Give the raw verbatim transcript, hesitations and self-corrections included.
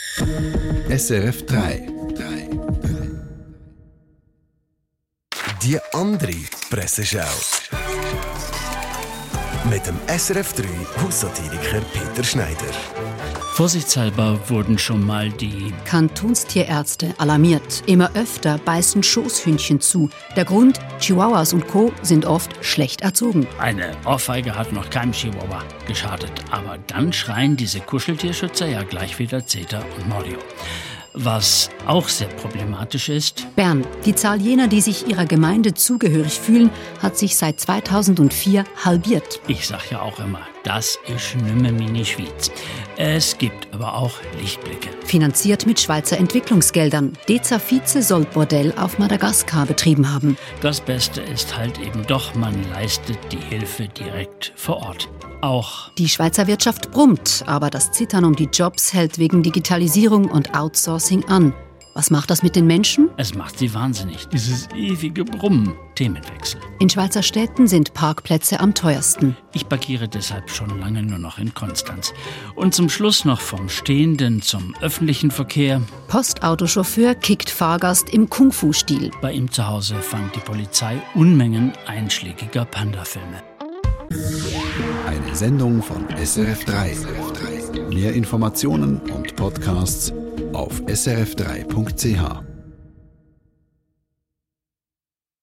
S R F drei. Die andere Presseschau. Mit dem S R F drei Haussatiriker Peter Schneider. Vorsichtshalber wurden schon mal die Kantonstierärzte alarmiert. Immer öfter beißen Schoßhündchen zu. Der Grund, Chihuahuas und Co. sind oft schlecht erzogen. Eine Ohrfeige hat noch keinem Chihuahua geschadet. Aber dann schreien diese Kuscheltierschützer ja gleich wieder Zeta und Mordio. Was auch sehr problematisch ist: Bern. Die Zahl jener, die sich ihrer Gemeinde zugehörig fühlen, hat sich seit zweitausendvier halbiert. Ich sag ja auch immer, das ist nimmer mini Schwyz. Es gibt aber auch Lichtblicke. Finanziert mit Schweizer Entwicklungsgeldern. Deza Vize soll Bordell auf Madagaskar betrieben haben. Das Beste ist halt eben doch, man leistet die Hilfe direkt vor Ort. Auch die Schweizer Wirtschaft brummt, aber das Zittern um die Jobs hält wegen Digitalisierung und Outsourcing an. Was macht das mit den Menschen? Es macht sie wahnsinnig, dieses ewige Brummen. Themenwechsel. In Schweizer Städten sind Parkplätze am teuersten. Ich parkiere deshalb schon lange nur noch in Konstanz. Und zum Schluss noch vom stehenden zum öffentlichen Verkehr. Postautochauffeur kickt Fahrgast im Kung-Fu-Stil. Bei ihm zu Hause fand die Polizei Unmengen einschlägiger Panda-Filme. Eine Sendung von S R F drei. Mehr Informationen und Podcasts auf s r f drei punkt c h.